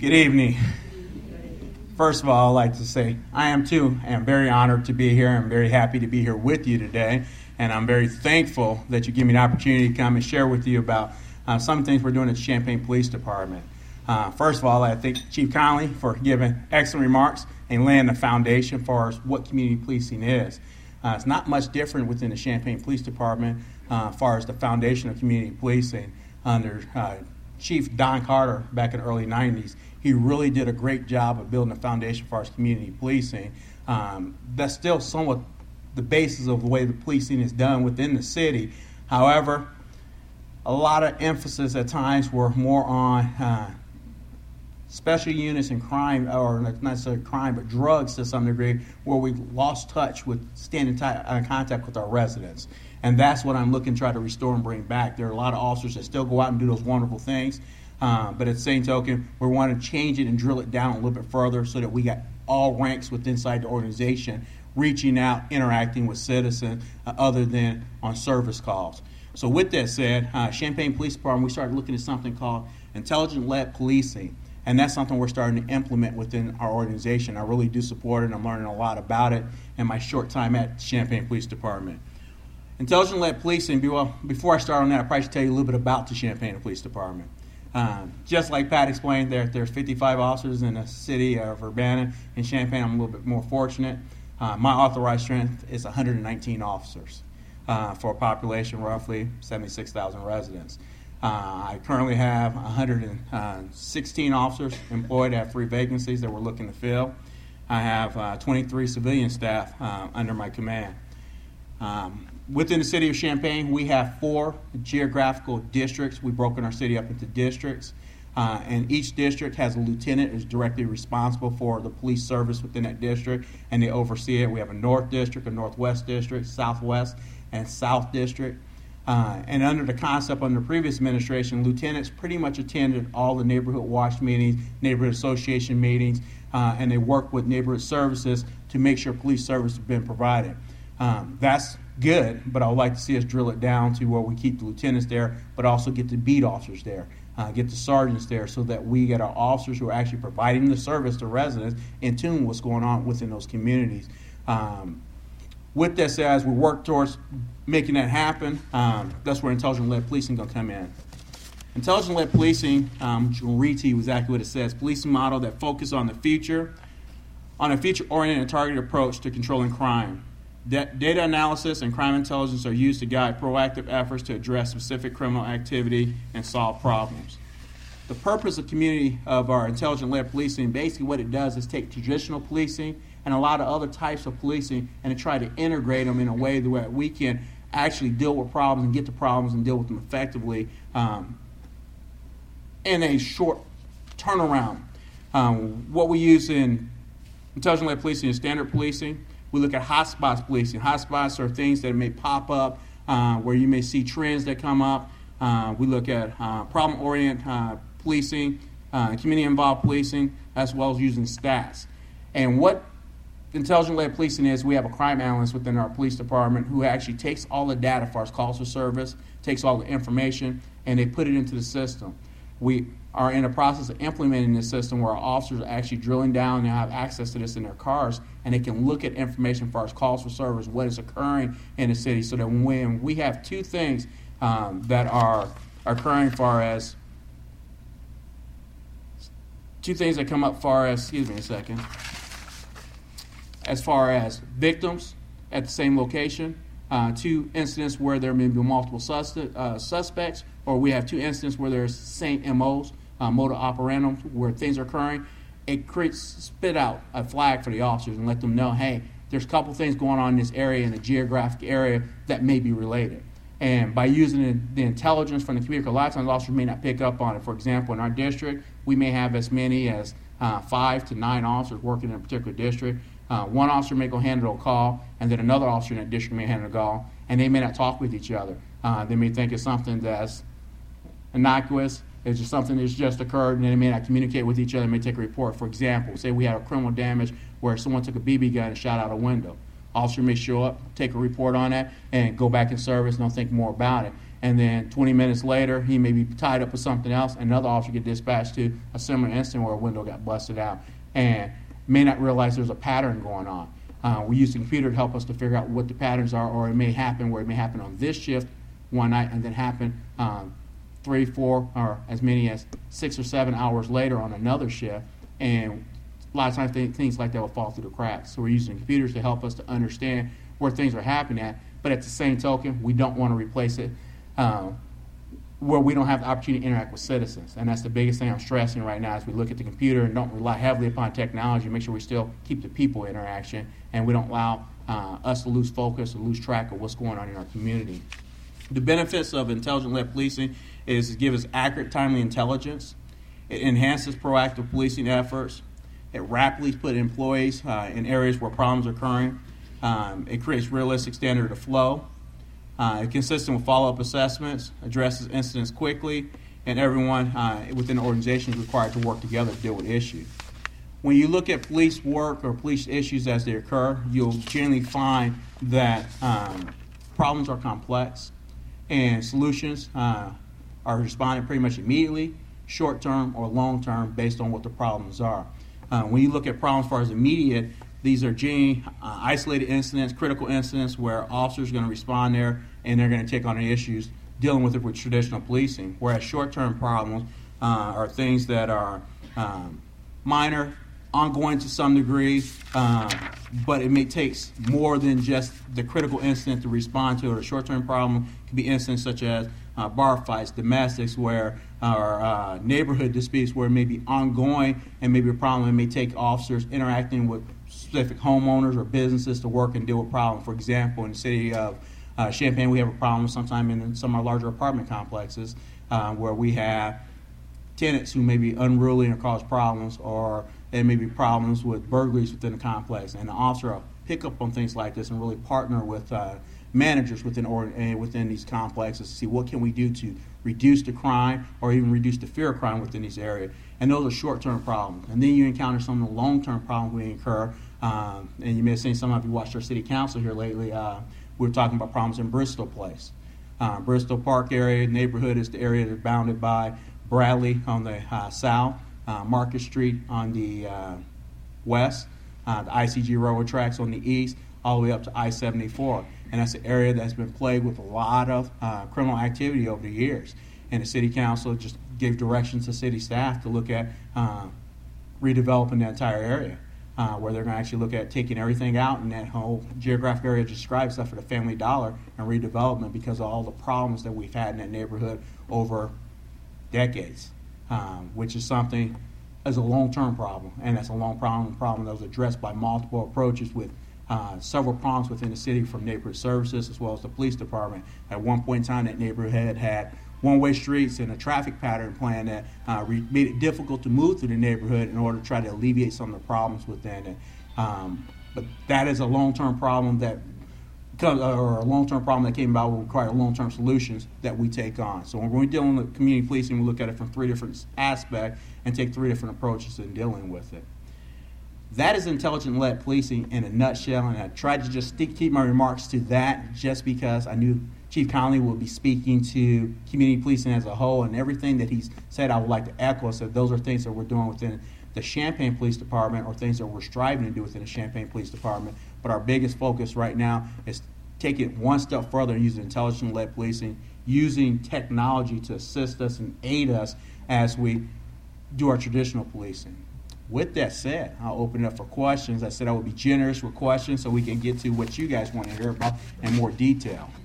Good evening. First of all, I'd like to say I am very honored to be here. I'm very happy to be here with you today, and I'm very thankful that you give me the opportunity to come and share with you about some things we're doing at the Champaign Police Department. First of all, I thank Chief Conley for giving excellent remarks and laying the foundation as far as what community policing is. It's not much different within the Champaign Police Department as far as the foundation of community policing under Chief Don Carter back in the early 90s. He really did a great job of building a foundation for our community policing. That's still somewhat the basis of the way the policing is done within the city. However, a lot of emphasis at times were more on special units and crime, or not necessarily crime, but drugs to some degree, where we lost touch with staying in contact with our residents. And that's what I'm looking to try to restore and bring back. There are a lot of officers that still go out and do those wonderful things. But at the same token, we want to change it and drill it down a little bit further so that we got all ranks within inside the organization reaching out, interacting with citizens other than on service calls. So with that said, Champaign Police Department, we started looking at something called intelligence-led policing. And that's something we're starting to implement within our organization. I really do support it. I'm learning a lot about it in my short time at Champaign Police Department. Intelligence-led policing, before I start on that, I probably should tell you a little bit about the Champaign Police Department. Just like Pat explained, there's 55 officers in the city of Urbana. In Champaign, I'm a little bit more fortunate. My authorized strength is 119 officers for a population roughly 76,000 residents. I currently have 116 officers employed. I have 3 vacancies that we're looking to fill. I have 23 civilian staff under my command. Within the city of Champaign, we have 4 geographical districts. We've broken our city up into districts. And each district has a lieutenant who's directly responsible for the police service within that district, and they oversee it. We have a North District, a Northwest District, Southwest, and South District. And under the concept under the previous administration, lieutenants pretty much attended all the neighborhood watch meetings, neighborhood association meetings, and they work with neighborhood services to make sure police service has been provided. That's good, but I would like to see us drill it down to where we keep the lieutenants there, but also get the beat officers there, get the sergeants there, so that we get our officers who are actually providing the service to residents in tune with what's going on within those communities. With that said, as we work towards making that happen, that's where intelligence-led policing is going to come in. Intelligence-led policing, which will read to you exactly what it says, policing model that focuses on the future, on a future-oriented and targeted approach to controlling crime. Data analysis and crime intelligence are used to guide proactive efforts to address specific criminal activity and solve problems. The purpose of our intelligence-led policing, basically what it does is take traditional policing and a lot of other types of policing and to try to integrate them in a way that we can actually deal with problems and get to problems and deal with them effectively in a short turnaround. What we use in intelligence-led policing is standard policing. We look at hotspots policing. Hotspots are things that may pop up where you may see trends that come up. We look at problem-oriented policing, community-involved policing, as well as using stats. And what intelligence-led policing is, we have a crime analyst within our police department who actually takes all the data for our calls for service, takes all the information, and they put it into the system. We are in a process of implementing this system where our officers are actually drilling down and have access to this in their cars, and they can look at information for our calls for service, what is occurring in the city, so that when we have 2 things that are occurring as 2 things that come up as far as victims at the same location, 2 incidents where there may be multiple suspects, or we have 2 incidents where there's same MOs, mode operandum, where things are occurring. It spit out a flag for the officers and let them know, hey, there's a couple things going on in this area, in the geographic area, that may be related. And by using the intelligence from the computer, a lot of times officers may not pick up on it. For example, in our district, we may have as many as 5 to 9 officers working in a particular district. One officer may go handle a call, and then another officer in that district may handle a call, and they may not talk with each other. They may think it's something that's innocuous, it's just something that's just occurred, and they may not communicate with each other, may take a report. For example, say we had a criminal damage where someone took a BB gun and shot out a window. Officer may show up, take a report on that, and go back in service and don't think more about it. and then 20 minutes later, he may be tied up with something else, and another officer get dispatched to a similar incident where a window got busted out, and may not realize there's a pattern going on. We use the computer to help us to figure out what the patterns are, or it may happen where it may happen on this shift one night and then happen 3, 4, or as many as 6 or 7 hours later on another shift, and a lot of times things like that will fall through the cracks. So we're using computers to help us to understand where things are happening at, but at the same token, we don't want to replace it where we don't have the opportunity to interact with citizens. And that's the biggest thing I'm stressing right now as we look at the computer and don't rely heavily upon technology, make sure we still keep the people interaction and we don't allow us to lose focus or lose track of what's going on in our community. The benefits of intelligent-led policing is to give us accurate, timely intelligence. It enhances proactive policing efforts. It rapidly puts employees in areas where problems are occurring. It creates realistic standard of flow. Consistent with follow-up assessments, addresses incidents quickly, and everyone within the organization is required to work together to deal with issues. When you look at police work or police issues as they occur, you'll generally find that problems are complex and solutions are responded pretty much immediately, short-term or long-term, based on what the problems are. When you look at problems as far as immediate, these are generally isolated incidents, critical incidents where officers are going to respond there and they're going to take on the issues dealing with it with traditional policing. Whereas short-term problems are things that are minor, ongoing to some degree, but it may take more than just the critical incident to respond to it. A short-term problem could be incidents such as bar fights, domestics, where or neighborhood disputes where it may be ongoing and maybe a problem that may take officers interacting with specific homeowners or businesses to work and deal with problems. For example, in the city of Champaign, we have a problem sometime in some of our larger apartment complexes where we have tenants who may be unruly and cause problems, or there may be problems with burglaries within the complex. And the officer will pick up on things like this and really partner with managers within these complexes to see what can we do to reduce the crime or even reduce the fear of crime within these areas. And those are short-term problems. And then you encounter some of the long-term problems we incur. And you may have seen, some of you watched our city council here lately. We were talking about problems in Bristol Place. Bristol Park area neighborhood is the area that's bounded by Bradley on the south, Market Street on the west, the ICG railroad tracks on the east, all the way up to I-74. And that's an area that's been plagued with a lot of criminal activity over the years. And the city council just gave directions to city staff to look at redeveloping the entire area, where they're going to actually look at taking everything out in that whole geographic area described, except for the Family Dollar, and redevelopment because of all the problems that we've had in that neighborhood over decades, which is something as a long-term problem, and that's a long-problem that was addressed by multiple approaches with several problems within the city, from neighborhood services as well as the police department. At one point in time, that neighborhood had one-way streets and a traffic pattern plan that made it difficult to move through the neighborhood in order to try to alleviate some of the problems within it. But that is a long-term problem that came about will require long-term solutions that we take on. So when we're dealing with community policing, we look at it from 3 different aspects and take 3 different approaches in dealing with it. That is intelligent-led policing in a nutshell, and I tried to just keep my remarks to that just because I knew Chief Connolly will be speaking to community policing as a whole, and everything that he's said I would like to echo. So those are things that we're doing within the Champaign Police Department, or things that we're striving to do within the Champaign Police Department. But our biggest focus right now is take it one step further and use intelligent-led policing, using technology to assist us and aid us as we do our traditional policing. With that said, I'll open it up for questions. I said I would be generous with questions so we can get to what you guys want to hear about in more detail.